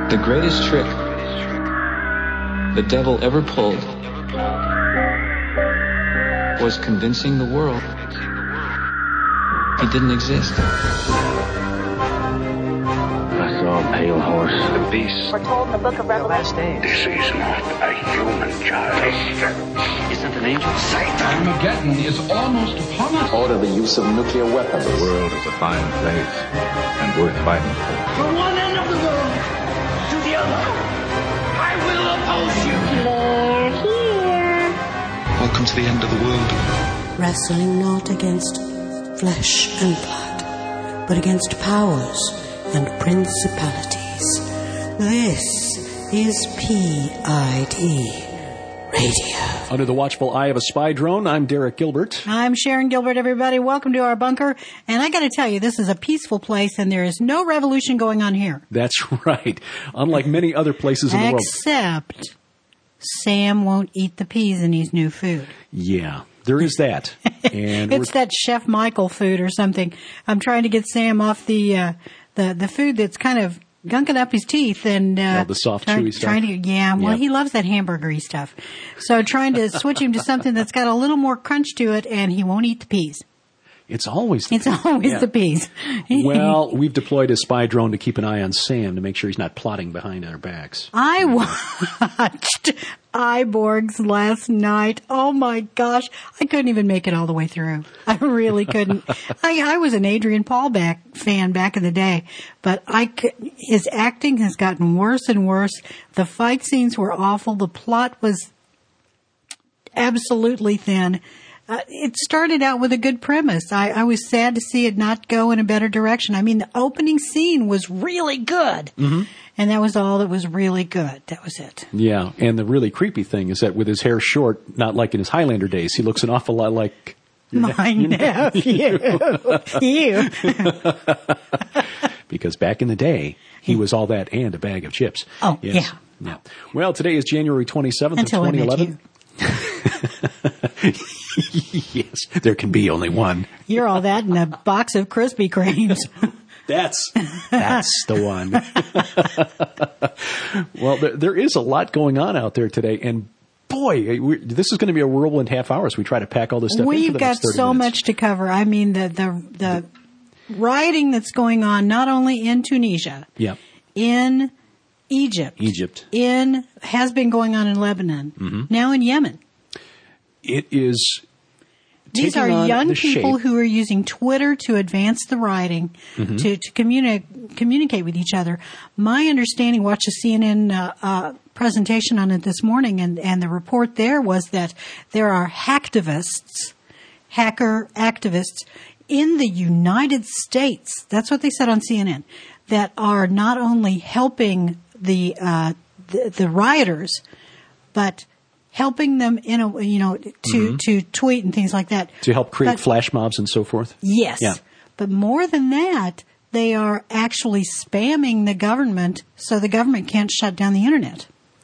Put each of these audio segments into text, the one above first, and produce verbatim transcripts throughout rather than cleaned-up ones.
The greatest trick the devil ever pulled was convincing the world he didn't exist. I saw a pale horse. The beast. We're told in the book of Revelation. This is not a human child. Isn't an angel Satan? Armageddon is almost upon us. Order the use of nuclear weapons. The world is a fine place and worth fighting for. From one end of the world to the other, I will oppose you. They're here. Welcome to the end of the world. Wrestling not against flesh and blood, but against powers and principalities. This is P I D Radio. Under the watchful eye of a spy drone, I'm Derek Gilbert. I'm Sharon Gilbert, everybody. Welcome to our bunker. And I got to tell you, this is a peaceful place, and there is no revolution going on here. That's right. Unlike many other places in the world. Except Sam won't eat the peas in his new food. Yeah. There is that. And it's that Chef Michael food or something. I'm trying to get Sam off the uh, the the food that's kind of gunking up his teeth and uh, oh, the soft, try, chewy stuff. Trying to, yeah, well, yep. He loves that hamburgery stuff. So trying to switch him to something that's got a little more crunch to it, and he won't eat the peas. It's always the it's peas. always yeah. the peas. Well, we've deployed a spy drone to keep an eye on Sam to make sure he's not plotting behind our backs. I watched Iborgs last night. Oh my gosh, I couldn't even make it all the way through. I really couldn't. I, I was an Adrian Paul back fan back in the day, but I could, his acting has gotten worse and worse. The fight scenes were awful. The plot was absolutely thin. Uh, it started out with a good premise. I, I was sad to see it not go in a better direction. I mean, the opening scene was really good. Mm-hmm. And that was all that was really good. That was it. Yeah, and the really creepy thing is that with his hair short, not like in his Highlander days, he looks an awful lot like my nephew. You. Because back in the day, he was all that and a bag of chips. Oh, yes. yeah. yeah. Well, today is January twenty-seventh Until of twenty eleven. Yes, there can be only one. You're all that in a box of Krispy Kremes. That's that's the one. Well, there, there is a lot going on out there today, and boy, we, this is going to be a whirlwind half hour as we try to pack all this stuff We've in for the got next thirty so minutes. much to cover. I mean, the the the rioting that's going on not only in Tunisia, yeah, in Egypt, Egypt, in has been going on in Lebanon, mm-hmm. now in Yemen. It is. These are young people shape. who are using Twitter to advance the rioting, mm-hmm. to, to communi- communicate with each other. My understanding, watched a C N N uh, uh, presentation on it this morning, and, and the report there was that there are hacktivists, hacker activists in the United States, that's what they said on C N N, that are not only helping the uh, the, the rioters, but helping them in a, you know, to, mm-hmm. to tweet and things like that. To help create but, flash mobs and so forth? Yes. Yeah. But more than that, they are actually spamming the government so the government can't shut down the internet.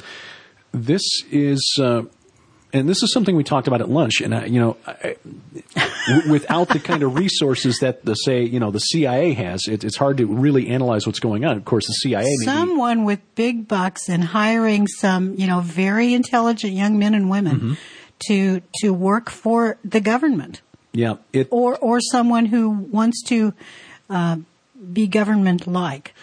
This is, uh, and this is something we talked about at lunch, and, I, you know, I, w- without the kind of resources that the, say, you know, the C I A has, it, it's hard to really analyze what's going on. Of course, the C I A may Someone be, with big bucks and hiring some, you know, very intelligent young men and women mm-hmm. to to work for the government. Yeah. It, or, or someone who wants to uh, be government-like.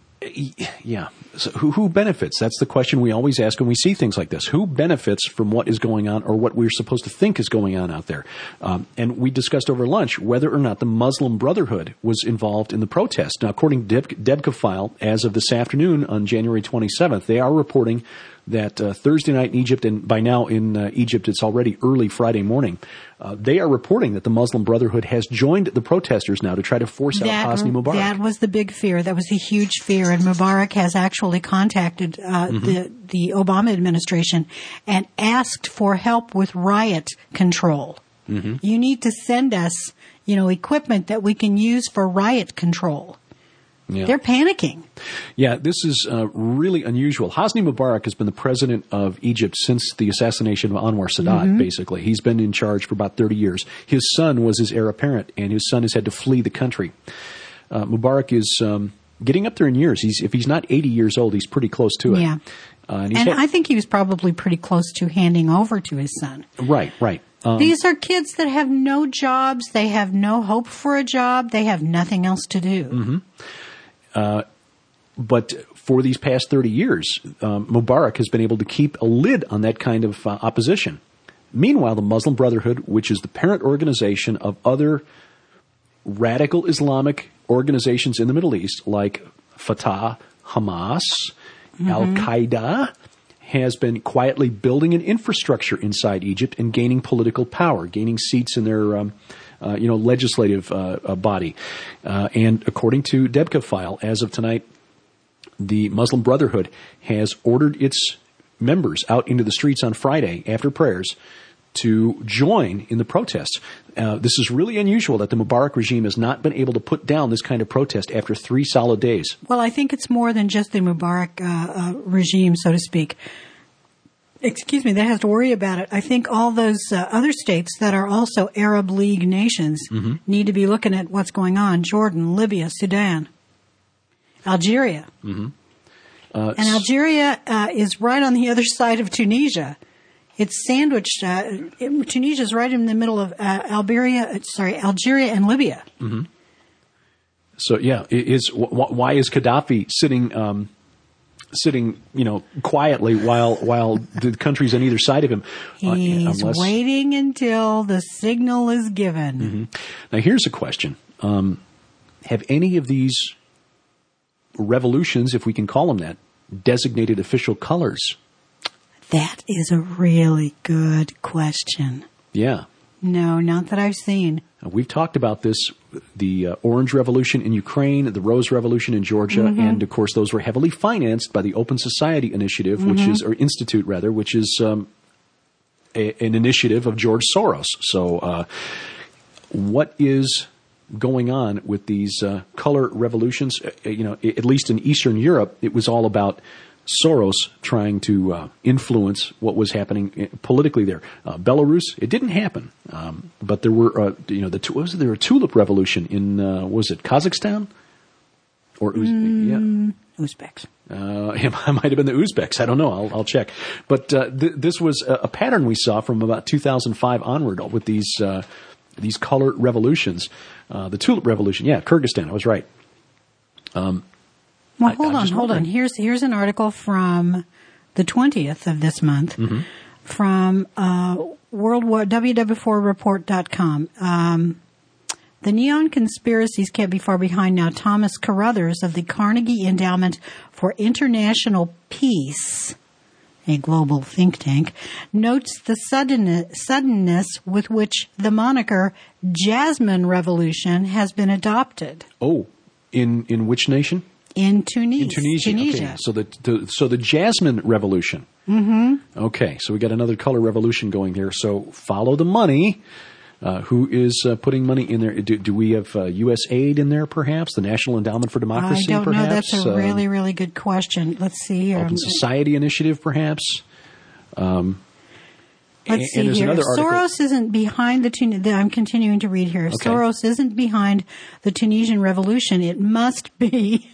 Yeah. So who, who benefits? That's the question we always ask when we see things like this. Who benefits from what is going on or what we're supposed to think is going on out there? Um, and we discussed over lunch whether or not the Muslim Brotherhood was involved in the protest. Now, according to Debka File, as of this afternoon on January twenty-seventh, they are reporting that uh, Thursday night in Egypt, and by now in uh, Egypt it's already early Friday morning, uh, they are reporting that the Muslim Brotherhood has joined the protesters now to try to force that, out Hosni Mubarak. That was the big fear. That was a huge fear. And Mubarak has actually contacted uh, mm-hmm. the, the Obama administration and asked for help with riot control. Mm-hmm. You need to send us, you know, equipment that we can use for riot control. Yeah. They're panicking. Yeah, this is uh, really unusual. Hosni Mubarak has been the president of Egypt since the assassination of Anwar Sadat, mm-hmm. basically. He's been in charge for about thirty years. His son was his heir apparent, and his son has had to flee the country. Uh, Mubarak is um, getting up there in years. He's if he's not eighty years old, he's pretty close to it. Yeah. Uh, and he's and had, I think he was probably pretty close to handing over to his son. Right, right. Um, These are kids that have no jobs. They have no hope for a job. They have nothing else to do. Mm-hmm. Uh, but for these past thirty years, um, Mubarak has been able to keep a lid on that kind of uh, opposition. Meanwhile, the Muslim Brotherhood, which is the parent organization of other radical Islamic organizations in the Middle East, like Fatah, Hamas, mm-hmm. Al-Qaeda, has been quietly building an infrastructure inside Egypt and gaining political power, gaining seats in their um, uh, you know, legislative uh, uh, body. Uh, and according to Debka File, as of tonight, the Muslim Brotherhood has ordered its members out into the streets on Friday after prayers to join in the protests. Uh, this is really unusual that the Mubarak regime has not been able to put down this kind of protest after three solid days. Well, I think it's more than just the Mubarak uh, uh, regime, so to speak. Excuse me, that has to worry about it. I think all those uh, other states that are also Arab League nations mm-hmm. need to be looking at what's going on. Jordan, Libya, Sudan, Algeria. Mm-hmm. Uh, and Algeria uh, is right on the other side of Tunisia. It's sandwiched. Uh, it, Tunisia is right in the middle of uh, Algeria, sorry, Algeria and Libya. Mm-hmm. So, yeah, is wh- why is Gaddafi sitting, um, sitting, you know, quietly while while the countries on either side of him? He's uh, unless... waiting until the signal is given. Mm-hmm. Now, here's a question: um, have any of these revolutions, if we can call them that, designated official colors? That is a really good question. Yeah. No, not that I've seen. Uh, we've talked about this, the uh, Orange Revolution in Ukraine, the Rose Revolution in Georgia, mm-hmm. and, of course, those were heavily financed by the Open Society Initiative, mm-hmm. which is, or Institute, rather, which is um, a, an initiative of George Soros. So uh, what is going on with these uh, color revolutions? Uh, you know, at least in Eastern Europe, it was all about Soros trying to uh, influence what was happening politically there. Uh, Belarus, it didn't happen, um, but there were, uh, you know, the what was there a tulip revolution in uh, what was it Kazakhstan or Uz- mm, yeah. Uzbeks? Uh, it might have been the Uzbeks. I don't know. I'll, I'll check. But uh, th- this was a, a pattern we saw from about two thousand five onward with these uh, these color revolutions. Uh, the tulip revolution, yeah, Kyrgyzstan. I was right. Um, Well, hold I, on, hold on. Here's here's an article from the twentieth of this month mm-hmm. from uh, World War W W four report dot com. Um, the neon conspiracies can't be far behind now. Thomas Carruthers of the Carnegie Endowment for International Peace, a global think tank, notes the sudden, suddenness with which the moniker Jasmine Revolution has been adopted. Oh, in in which nation? In Tunis. In Tunisia. Tunisia. Okay. So the, the so the Jasmine Revolution. Mm-hmm. Okay. So we got another color revolution going here. So follow the money. Uh, who is uh, putting money in there? Do, do we have uh, U S aid in there, perhaps? The National Endowment for Democracy, I don't perhaps? know. That's a uh, really, really good question. Let's see here. Open Society Initiative, perhaps? Um, Let's and, see and here. Soros article. isn't behind the Tun- I'm continuing to read here. Okay. Soros isn't behind the Tunisian revolution. It must be,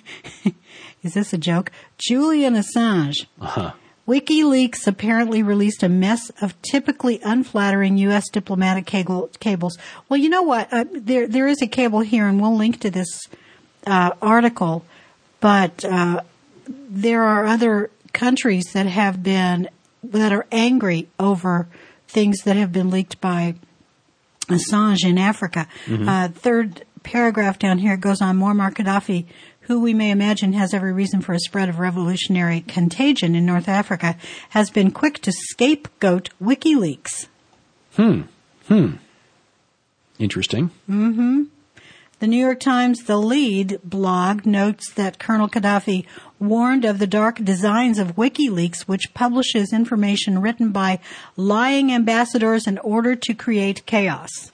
is this a joke? Julian Assange. Uh-huh. WikiLeaks apparently released a mess of typically unflattering U S diplomatic cable- cables. Well, you know what? Uh, there There is a cable here, and we'll link to this uh, article. But uh, there are other countries that have been, that are angry over things that have been leaked by Assange in Africa. Mm-hmm. Uh, third paragraph down here goes on. Muammar Gaddafi, who we may imagine has every reason for a spread of revolutionary contagion in North Africa, has been quick to scapegoat WikiLeaks. Hmm. Hmm. Interesting. Mm-hmm. The New York Times, the lead blog, notes that Colonel Gaddafi warned of the dark designs of WikiLeaks, which publishes information written by lying ambassadors in order to create chaos.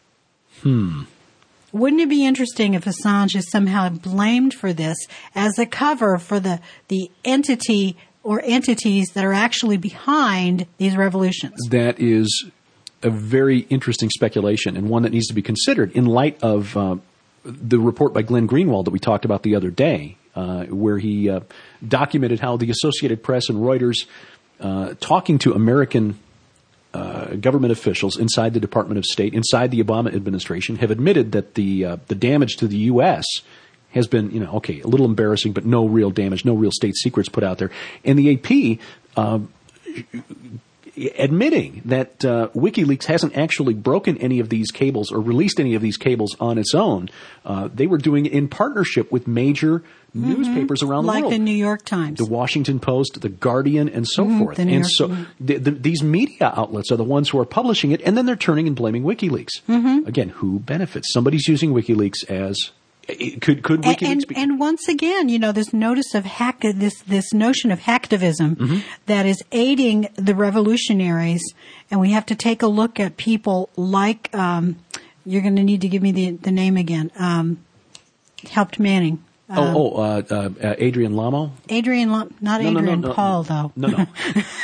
Hmm. Wouldn't it be interesting if Assange is somehow blamed for this as a cover for the, the entity or entities that are actually behind these revolutions? That is a very interesting speculation, and one that needs to be considered in light of uh, the report by Glenn Greenwald that we talked about the other day, uh, where he uh, documented how the Associated Press and Reuters, uh, talking to American uh, government officials inside the Department of State, inside the Obama administration, have admitted that the uh, the damage to the U S has been, you know, okay, a little embarrassing, but no real damage, no real state secrets put out there. And the A P um, admitting that uh, WikiLeaks hasn't actually broken any of these cables or released any of these cables on its own. Uh, they were doing it in partnership with major mm-hmm. newspapers around the like world. Like the New York Times. The Washington Post, the Guardian, and so mm-hmm. forth. The New and York, so mm-hmm. the, the, these media outlets are the ones who are publishing it, and then they're turning and blaming WikiLeaks. Mm-hmm. Again, who benefits? Somebody's using WikiLeaks as... Could could WikiLeaks and, and, be? And once again, you know, this notice of hack, this this notion of hacktivism mm-hmm. that is aiding the revolutionaries, and we have to take a look at people like um, you're going to need to give me the the name again. Um, helped Manning. Um, oh, oh, uh, uh, Adrian Lamo? Adrian, Lamo, not no, Adrian no, no, Paul, no, though. No, no.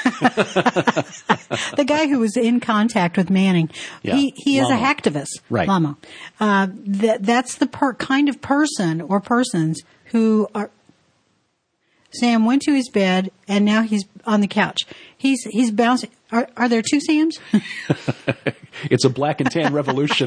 The guy who was in contact with Manning. Yeah. He he is Lamo. a hacktivist. Right. Lamo. Uh, that that's the per- kind of person or persons who are. Sam went to his bed and now he's on the couch. He's he's bouncing. Are are there two Sams? It's a black and tan revolution.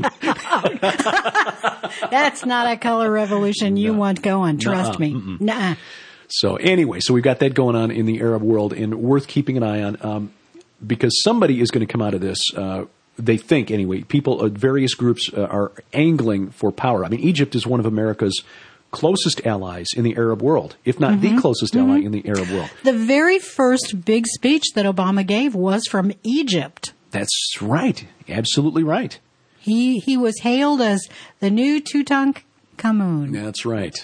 That's not a color revolution you no. want going. Trust Nuh-uh. me. Mm-mm. Nuh-uh. So anyway, so we've got that going on in the Arab world, and worth keeping an eye on, um, because somebody is going to come out of this. Uh, they think, anyway, people, uh, various groups uh, are angling for power. I mean, Egypt is one of America's closest allies in the Arab world, if not mm-hmm. the closest mm-hmm. ally in the Arab world. The very first big speech that Obama gave was from Egypt. That's right. Absolutely right. He he was hailed as the new Tutankhamun. That's right.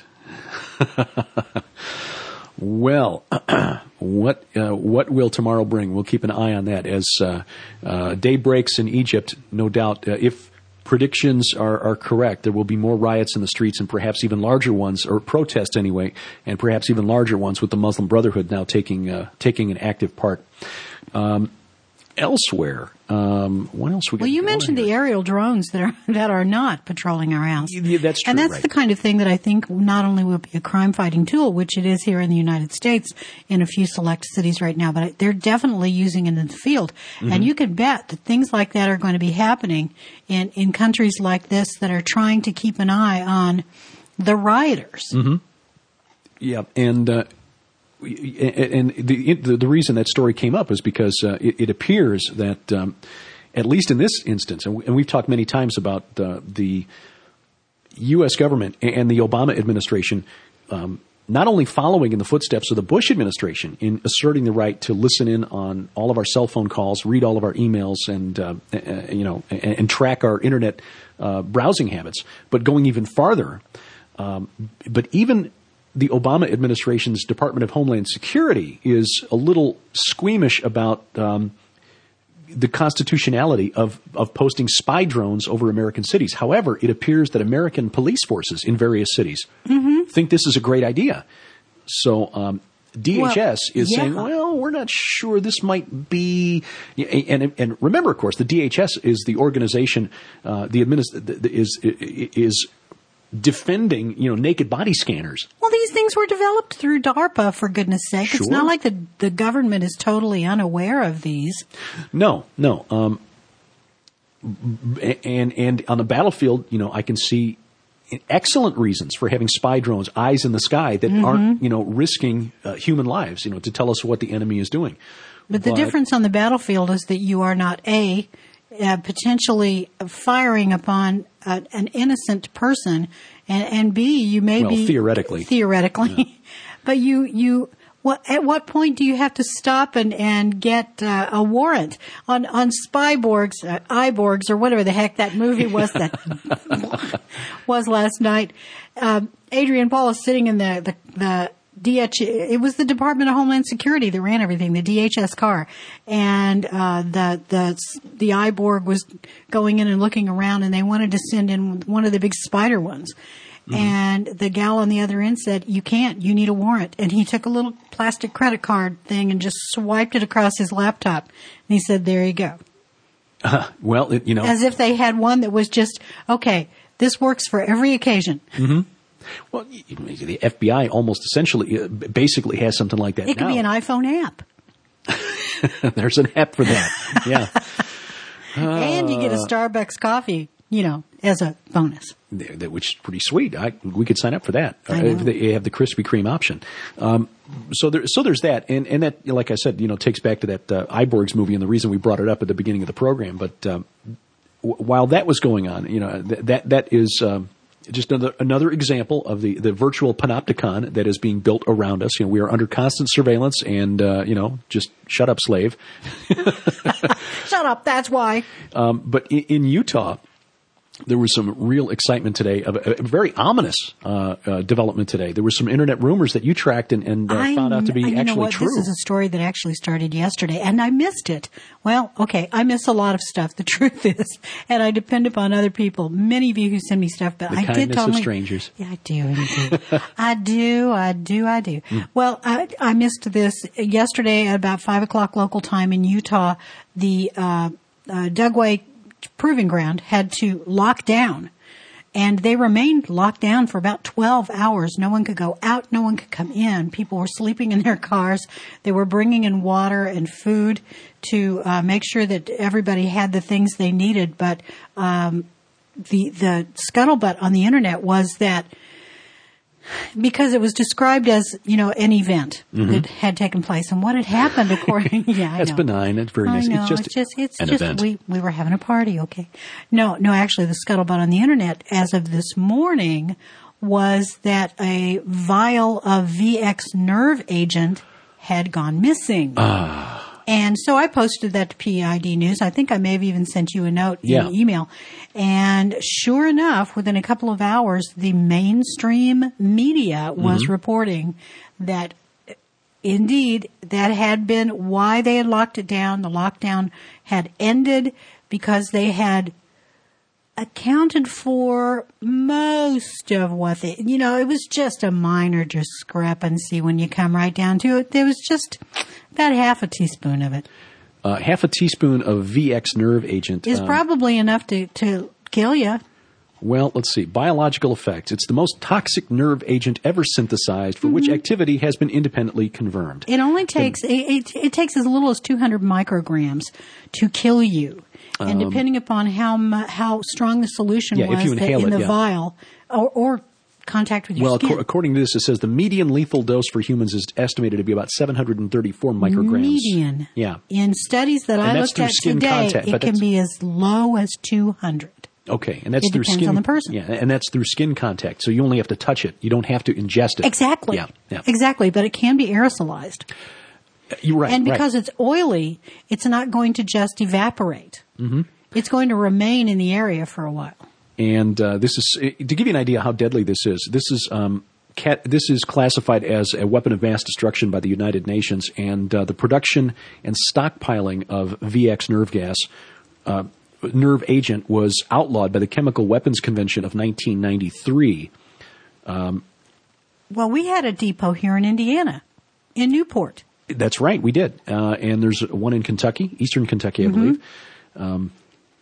Well, what uh, what will tomorrow bring? We'll keep an eye on that as uh, uh, day breaks in Egypt. No doubt, uh, if predictions are, are correct, there will be more riots in the streets, and perhaps even larger ones, or protests anyway, and perhaps even larger ones with the Muslim Brotherhood now taking uh, taking an active part. Um, elsewhere, um, what else we got? Well, you mentioned here? the aerial drones that are that are not patrolling our house. Yeah, that's true, and that's right. the kind of thing that I think not only will be a crime-fighting tool, which it is here in the United States in a few select cities right now, but they're definitely using it in the field. Mm-hmm. And you can bet that things like that are going to be happening in, in countries like this that are trying to keep an eye on the rioters. Mm-hmm. Yeah, and... Uh, And the, the the reason that story came up is because uh, it, it appears that, um, at least in this instance, and, we, and we've talked many times about uh, the U S government and the Obama administration um, not only following in the footsteps of the Bush administration in asserting the right to listen in on all of our cell phone calls, read all of our emails, and uh, uh, you know, and, and track our internet uh, browsing habits, but going even farther. Um, but even the Obama administration's Department of Homeland Security is a little squeamish about um, the constitutionality of, of posting spy drones over American cities. However, it appears that American police forces in various cities mm-hmm. think this is a great idea. So um, D H S well, is yeah. saying, well, we're not sure this might be. And, and remember, of course, the D H S is the organization, uh, the administ- is is defending, you know, naked body scanners. Well, these things were developed through DARPA, for goodness sake. Sure. It's not like the the government is totally unaware of these. No, no. Um, and and on the battlefield, you know, I can see excellent reasons for having spy drones, eyes in the sky, that mm-hmm. aren't, you know, risking uh, human lives, you know, to tell us what the enemy is doing. But, but the difference on the battlefield is that you are not A, uh, potentially firing upon uh, an innocent person, and, and B, you may well, be theoretically, theoretically, yeah. but you you. What, at what point do you have to stop and, and get uh, a warrant on on Spyborgs, uh, Iborgs, or whatever the heck that movie was that was last night? Um, Adrian Paul is sitting in the the, the D H. It was the Department of Homeland Security that ran everything, the D H S car, and uh, the the the Iborg was going in and looking around, and they wanted to send in one of the big spider ones. Mm-hmm. And the gal on the other end said, you can't, you need a warrant. And he took a little plastic credit card thing and just swiped it across his laptop. And he said, there you go. Uh, well, it, you know. As if they had one that was just, okay, This works for every occasion. Mm-hmm. Well, the F B I almost essentially, basically has something like that It could now. be an iPhone app. There's an app for that. Yeah. And you get a Starbucks coffee, you know, as a bonus. Which is pretty sweet. I, we could sign up for that. I know. If they have the Krispy Kreme option. Um, so there, so there's that. And, and that, like I said, you know, takes back to that uh, Iborgs movie and the reason we brought it up at the beginning of the program. But um, w- while that was going on, you know, th- that that is um, just another, another example of the, the virtual panopticon that is being built around us. You know, we are under constant surveillance and, uh, you know, just shut up, slave. Shut up, that's why. Um, but in, in Utah, there was some real excitement today, of a, a very ominous uh, uh, development today. There were some internet rumors that you tracked and, and uh, found out to be you actually know what? true. This is a story that actually started yesterday, and I missed it. Well, okay, I miss a lot of stuff. The truth is, and I depend upon other people. Many of you who send me stuff, but the I kindness did tell of me. strangers. Yeah, I do, indeed. I do, I do, I do. Mm. Well, I, I missed this yesterday at about five o'clock local time in Utah. The uh, uh, Dugway Proving Ground had to lock down. And they remained locked down for about twelve hours. No one could go out. No one could come in. People were sleeping in their cars. They were bringing in water and food to uh, make sure that everybody had the things they needed. But um, the the scuttlebutt on the internet was that because it was described as, you know, an event mm-hmm. that had taken place, and what had happened according, yeah, I That's know. benign. That's very nice. I know. It's just, it's just, it's an just event. we we were having a party, okay? No, no, actually, the scuttlebutt on the internet as of this morning was that a vial of V X nerve agent had gone missing. Ah. And so I posted that to P I D News. I think I may have even sent you a note yeah. in email. And sure enough, within a couple of hours, the mainstream media was mm-hmm. reporting that indeed that had been why they had locked it down. The lockdown had ended because they had accounted for most of what they, you know, it was just a minor discrepancy when you come right down to it. There was just about half a teaspoon of it. Uh, half a teaspoon of V X nerve agent is um, probably enough to, to kill you. Well, let's see. Biological effects. It's the most toxic nerve agent ever synthesized for mm-hmm. which activity has been independently confirmed. It only takes, and, it, it, it takes as little as two hundred micrograms to kill you. And depending um, upon how how strong the solution yeah, was if you inhale in it, the yeah. vial or, or contact with your well, skin. Well, ac- according to this, it says the median lethal dose for humans is estimated to be about seven hundred thirty-four micrograms. Median. Yeah. In studies that and I looked at today, contact, it can be as low as two hundred. Okay, and that's it through depends skin. on the person. Yeah, and that's through skin contact. So you only have to touch it. You don't have to ingest it. Exactly. Yeah, yeah. Exactly, but it can be aerosolized. Uh, you're right. And because right. it's oily, it's not going to just evaporate. Mm-hmm. It's going to remain in the area for a while. And uh, this is to give you an idea how deadly this is. This is um, cat, this is classified as a weapon of mass destruction by the United Nations, and uh, the production and stockpiling of V X nerve gas, uh, nerve agent, was outlawed by the Chemical Weapons Convention of nineteen ninety-three. Um, well, we had a depot here in Indiana, in Newport. That's right, we did, uh, and there's one in Kentucky, Eastern Kentucky, I mm-hmm. believe. Um,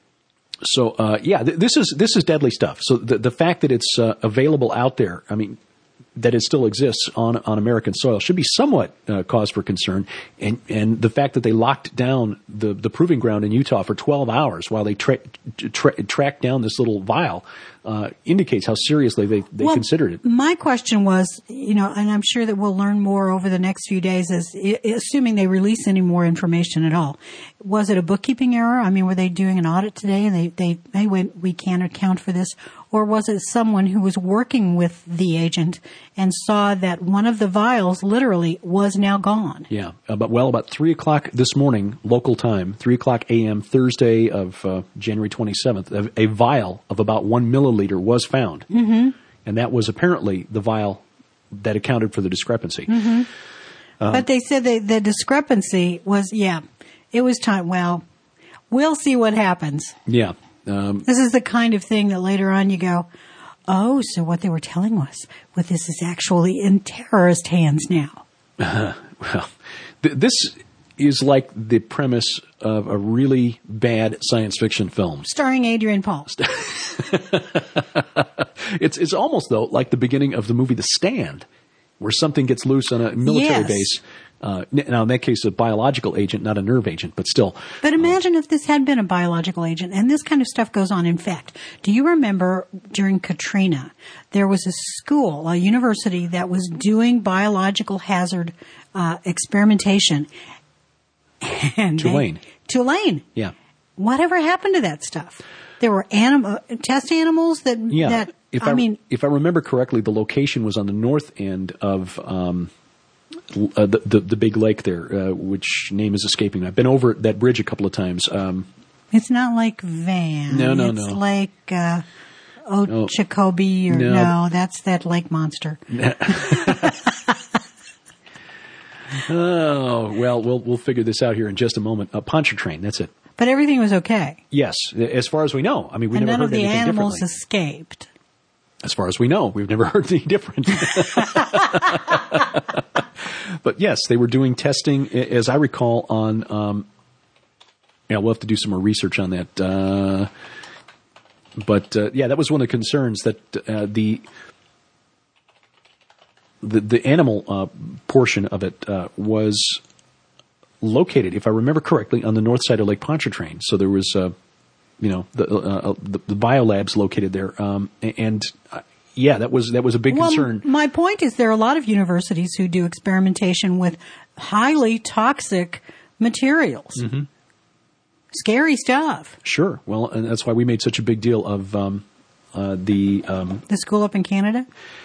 So, uh, yeah, th- this is, this is deadly stuff. So the, the fact that it's, uh, available out there, I mean, that it still exists on, on American soil should be somewhat, uh, cause for concern. And, and the fact that they locked down the, the proving ground in Utah for twelve hours while they tra- tra- tracked down this little vial, uh, indicates how seriously they, they well, considered it. My question was, you know, and I'm sure that we'll learn more over the next few days, is assuming they release any more information at all. Was it a bookkeeping error? I mean, were they doing an audit today and they, they, they went, we can't account for this? Or was it someone who was working with the agent and saw that one of the vials literally was now gone? Yeah. About, well, about three o'clock this morning, local time, three o'clock a.m., Thursday of uh, January twenty-seventh, a, a vial of about one milliliter was found. Mm-hmm. And that was apparently the vial that accounted for the discrepancy. Mm-hmm. Um, but they said that the discrepancy was, yeah, it was time. Well, we'll see what happens. Yeah. Um, this is the kind of thing that later on you go, oh, so what they were telling us, what this is actually in terrorist hands now. Uh, well, th- this is like the premise of a really bad science fiction film. Starring Adrian Paul. it's it's almost, though, like the beginning of the movie The Stand, where something gets loose on a military yes. base. Uh, now, in that case, a biological agent, not a nerve agent, but still. But imagine uh, if this had been a biological agent, and this kind of stuff goes on. In fact, do you remember during Katrina, there was a school, a university, that was doing biological hazard uh, experimentation. And Tulane. They, Tulane. Yeah. Whatever happened to that stuff? There were animal test animals that. Yeah. That, if I, I mean, if I remember correctly, the location was on the north end of um, uh, the, the the big lake there, uh, which name is escaping me. I've been over that bridge a couple of times. Um, it's not like Van. No, no, it's no. It's like uh, Okeechobee, or no. no, that's that lake monster. Oh, well, we'll we'll figure this out here in just a moment. Uh, Pontchartrain, that's it. But everything was okay. Yes, as far as we know. I mean, we and never none heard of the anything animals differently. escaped. As far as we know, we've never heard anything different. But yes, they were doing testing, as I recall, on. Um, yeah, we'll have to do some more research on that. Uh, but uh, yeah, that was one of the concerns that uh, the. The the animal uh, portion of it uh, was located, if I remember correctly, on the north side of Lake Pontchartrain. So there was, uh, you know, the, uh, the the biolabs located there, um, and uh, yeah, that was that was a big well, concern. My point is, there are a lot of universities who do experimentation with highly toxic materials. Mm-hmm. Scary stuff. Sure. Well, and that's why we made such a big deal of um, uh, the um, the school up in Canada.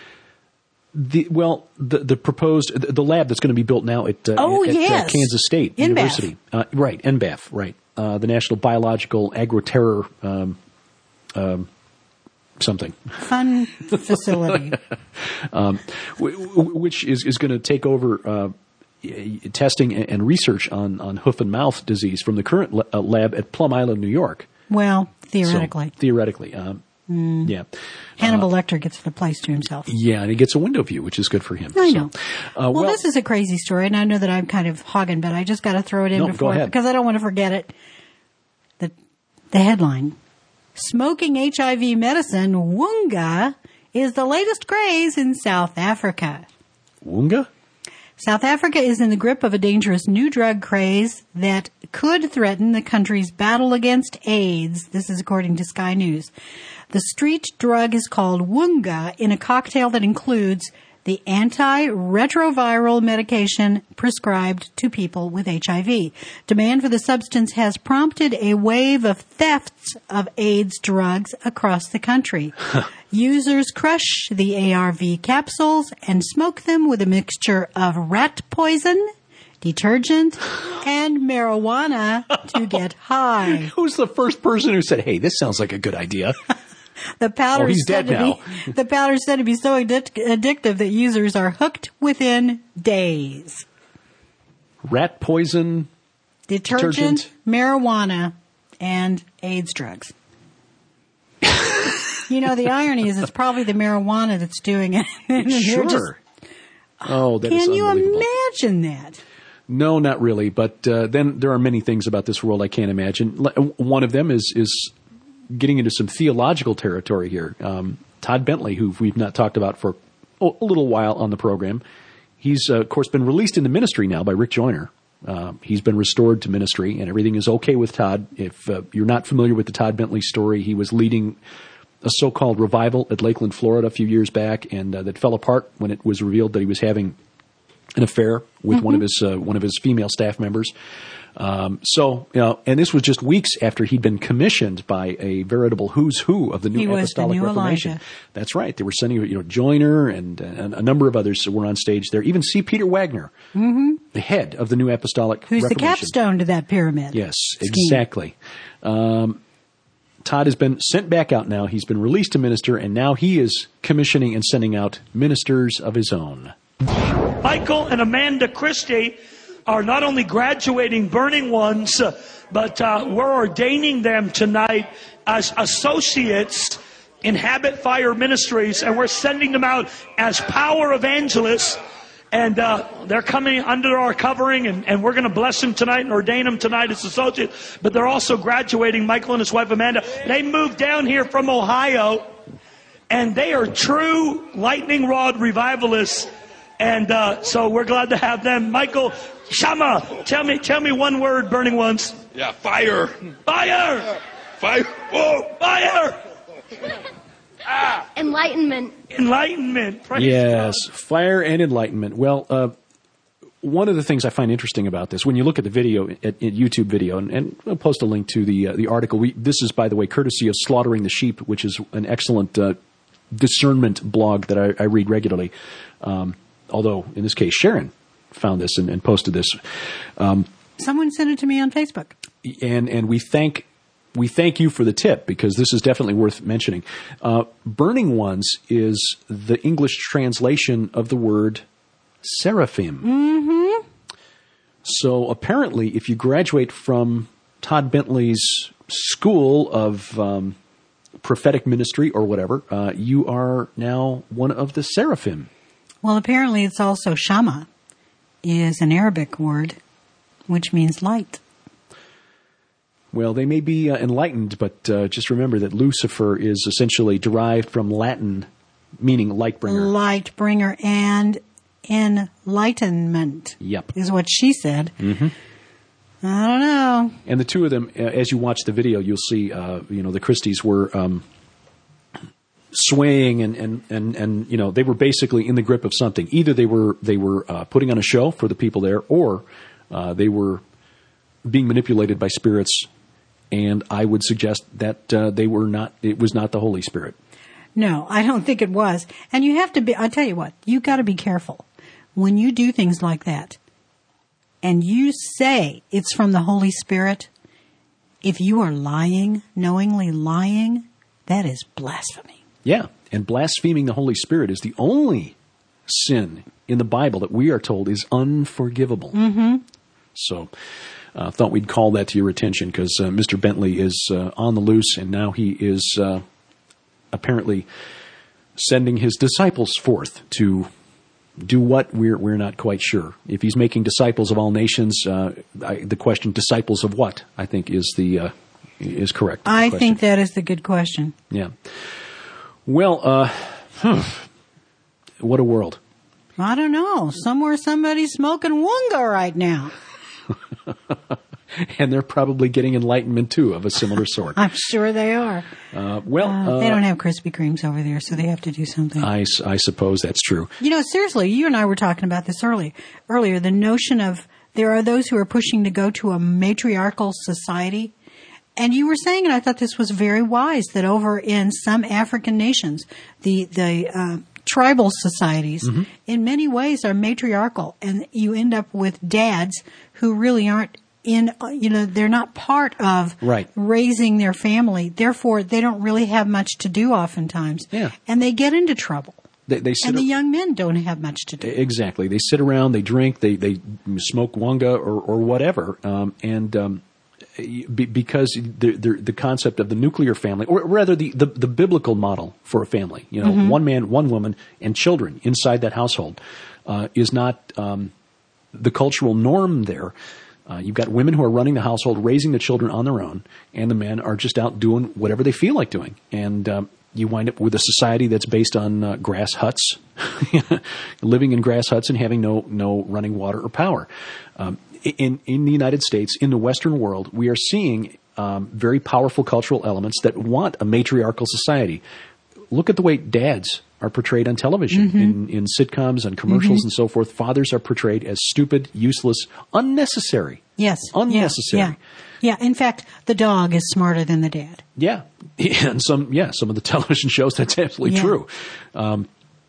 The well, the the proposed the, the lab that's going to be built now at uh, oh, at, yes. uh, Kansas State N B A F. University, uh, right? N B A F, right? Uh, the National Biological Agro-Terror um, um, something fun facility, um, w- w- which is is going to take over uh, testing and research on on hoof and mouth disease from the current la- uh, lab at Plum Island, New York. Well, theoretically, so, theoretically. Um, Mm. Yeah, Hannibal uh, Lecter gets the place to himself. Yeah, and he gets a window view, which is good for him. I so. know. Uh, well, well, this is a crazy story, and I know that I'm kind of hogging, but I just got to throw it in no, before go ahead. because I don't want to forget it. The the headline: Smoking H I V medicine, Woonga, is the latest craze in South Africa. Woonga? South Africa is in the grip of a dangerous new drug craze that could threaten the country's battle against AIDS. This is according to Sky News. The street drug is called Woonga in a cocktail that includes the antiretroviral medication prescribed to people with H I V. Demand for the substance has prompted a wave of thefts of AIDS drugs across the country. Users crush the A R V capsules and smoke them with a mixture of rat poison, detergent, and marijuana to get high. Who's the first person who said, "Hey, this sounds like a good idea"? The powder oh, he's is said dead to now. be the powder is said to be so addic- addictive that users are hooked within days. Rat poison, detergent, detergent. marijuana, and AIDS drugs. You know, the irony is it's probably the marijuana that's doing it. Sure. Just, oh, that is can you unbelievable. imagine that? No, not really. But uh, then there are many things about this world I can't imagine. One of them is is getting into some theological territory here. Um, Todd Bentley, who we've not talked about for a little while on the program, he's, uh, of course, been released into ministry now by Rick Joyner. Uh, he's been restored to ministry, and everything is okay with Todd. If uh, you're not familiar with the Todd Bentley story, he was leading a so-called revival at Lakeland, Florida a few years back, and uh, that fell apart when it was revealed that he was having an affair with mm-hmm. one of his uh, one of his female staff members. Um, so, you know, and this was just weeks after he'd been commissioned by a veritable who's who of the New he Apostolic was the new Reformation. Elijah. That's right. They were sending, you know, Joyner and, and a number of others were on stage there. Even C. Peter Wagner, mm-hmm. the head of the New Apostolic Who's Reformation. the capstone to that pyramid. Yes, scheme. Exactly. Um, Todd has been sent back out now. He's been released to minister, and now he is commissioning and sending out ministers of his own. Michael and Amanda Christie are not only graduating Burning Ones, uh, but uh, we're ordaining them tonight as associates in Habit Fire Ministries, and we're sending them out as power evangelists And uh, they're coming under our covering, and, and we're going to bless them tonight and ordain them tonight as associates. But they're also graduating, Michael and his wife Amanda. They moved down here from Ohio, and they are true lightning rod revivalists. And uh, so we're glad to have them. Michael, Shama, tell me, tell me one word, Burning Ones. Yeah, fire. Fire. Fire. Whoa. Fire. Ah. Enlightenment. Enlightenment. Praise yes, God. Fire and enlightenment. Well, uh, one of the things I find interesting about this, when you look at the video, at, at YouTube video, and, and I'll post a link to the uh, the article. We, this is, by the way, courtesy of Slaughtering the Sheep, which is an excellent uh, discernment blog that I, I read regularly. Um, although, in this case, Sharon found this and, and posted this. Um, Someone sent it to me on Facebook. And and we thank... We thank you for the tip, because this is definitely worth mentioning. Uh, Burning Ones is the English translation of the word seraphim. Mm-hmm. So apparently, if you graduate from Todd Bentley's school of um, prophetic ministry or whatever, uh, you are now one of the seraphim. Well, apparently it's also Shama, is an Arabic word, which means light. Well, they may be uh, enlightened, but uh, just remember that Lucifer is essentially derived from Latin, meaning light bringer. Light bringer and enlightenment. Yep. Is what she said. Mm-hmm. I don't know. And the two of them, uh, as you watch the video, you'll see, uh, you know, the Christies were um, swaying and, and, and, and, you know, they were basically in the grip of something. Either they were they were uh, putting on a show for the people there, or uh, they were being manipulated by spirits. And I would suggest that uh, they were not, it was not the Holy Spirit. No, I don't think it was. And you have to be, I'll tell you what, you got to be careful. When you do things like that, and you say it's from the Holy Spirit, if you are lying, knowingly lying, that is blasphemy. Yeah, and blaspheming the Holy Spirit is the only sin in the Bible that we are told is unforgivable. Mm-hmm. So... I uh, thought we'd call that to your attention, because uh, Mister Bentley is uh, on the loose, and now he is uh, apparently sending his disciples forth to do what? We're we're not quite sure. If he's making disciples of all nations, uh, I, the question, disciples of what? I think is the uh, is correct. I question. think that is the good question. Yeah. Well, uh, huh. What a world. I don't know. Somewhere somebody's smoking Wunga right now. And they're probably getting enlightenment, too, of a similar sort. I'm sure they are. Uh, well, uh, uh, they don't have Krispy Kremes over there, so they have to do something. I, I suppose that's true. You know, seriously, you and I were talking about this earlier. Earlier, the notion of there are those who are pushing to go to a matriarchal society. And you were saying, and I thought this was very wise, that over in some African nations, the, the, uh, tribal societies, mm-hmm. in many ways are matriarchal, and you end up with dads who really aren't in, you know, they're not part of right. raising their family. Therefore, they don't really have much to do oftentimes. Yeah. And they get into trouble. They, they sit and the ar- young men don't have much to do. Exactly. They sit around, they drink, they, they smoke Wunga or, or whatever, um, and um, be, because the, the, the concept of the nuclear family, or rather the, the, the biblical model for a family, you know, mm-hmm. one man, one woman, and children inside that household, uh, is not um, the cultural norm there. Uh, you've got women who are running the household, raising the children on their own, and the men are just out doing whatever they feel like doing. And um, you wind up with a society that's based on uh, grass huts, living in grass huts and having no no running water or power. Um, in in the United States, in the Western world, we are seeing um, very powerful cultural elements that want a matriarchal society. Look at the way dads are portrayed on television, mm-hmm. in, in sitcoms and commercials mm-hmm. and so forth. Fathers are portrayed as stupid, useless, unnecessary. Yes. Unnecessary. Yeah. Yeah. In fact, the dog is smarter than the dad. Yeah. And some, yeah, some of the television shows, that's absolutely yeah. true. Um,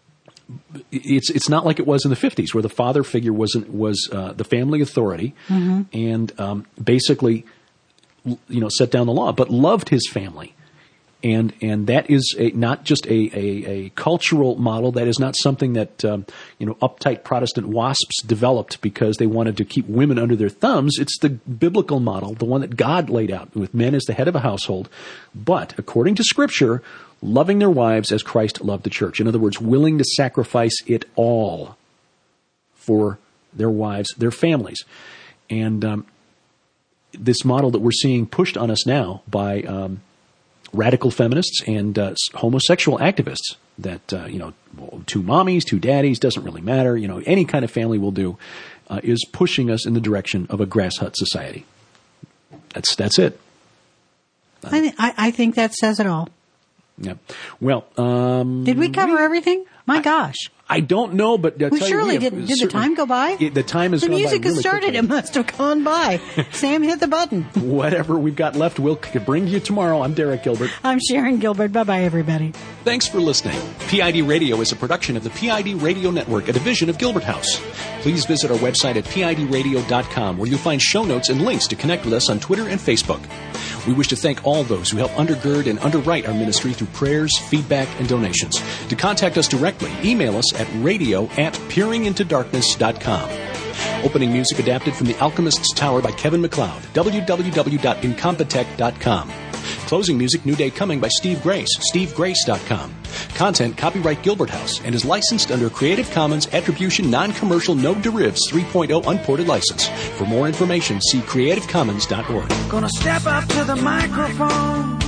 it's, it's not like it was in the fifties, where the father figure wasn't, was, uh, the family authority mm-hmm. and, um, basically, you know, set down the law, but loved his family. And and that is a, not just a, a, a cultural model. That is not something that um, you know uptight Protestant wasps developed because they wanted to keep women under their thumbs. It's the biblical model, the one that God laid out, with men as the head of a household, but according to Scripture, loving their wives as Christ loved the church. In other words, willing to sacrifice it all for their wives, their families. And um, this model that we're seeing pushed on us now by um, radical feminists and uh, homosexual activists that, uh, you know, two mommies, two daddies, doesn't really matter, you know, any kind of family will do, uh, is pushing us in the direction of a grass hut society. That's that's it. I, th- I, I think that says it all. Yeah. Well, um, did we cover everything? My gosh. I don't know, but I'll we tell surely you, we did. Did the time go by? It, the time has the gone by music has really started. quickly. It must have gone by. Sam hit the button. Whatever we've got left, we'll bring you tomorrow. I'm Derek Gilbert. I'm Sharon Gilbert. Bye bye, everybody. Thanks for listening. P I D Radio is a production of the P I D Radio Network, a division of Gilbert House. Please visit our website at P I D radio dot com, where you'll find show notes and links to connect with us on Twitter and Facebook. We wish to thank all those who help undergird and underwrite our ministry through prayers, feedback, and donations. To contact us directly, email us at radio at peering into darkness dot com. Opening music adapted from The Alchemist's Tower by Kevin MacLeod, w w w dot incompetech dot com. Closing music, New Day Coming by Steve Grace, steve grace dot com. Content, copyright Gilbert House, and is licensed under Creative Commons Attribution Non-Commercial No Derivatives three point oh Unported License. For more information, see creative commons dot org. Gonna step up to the microphone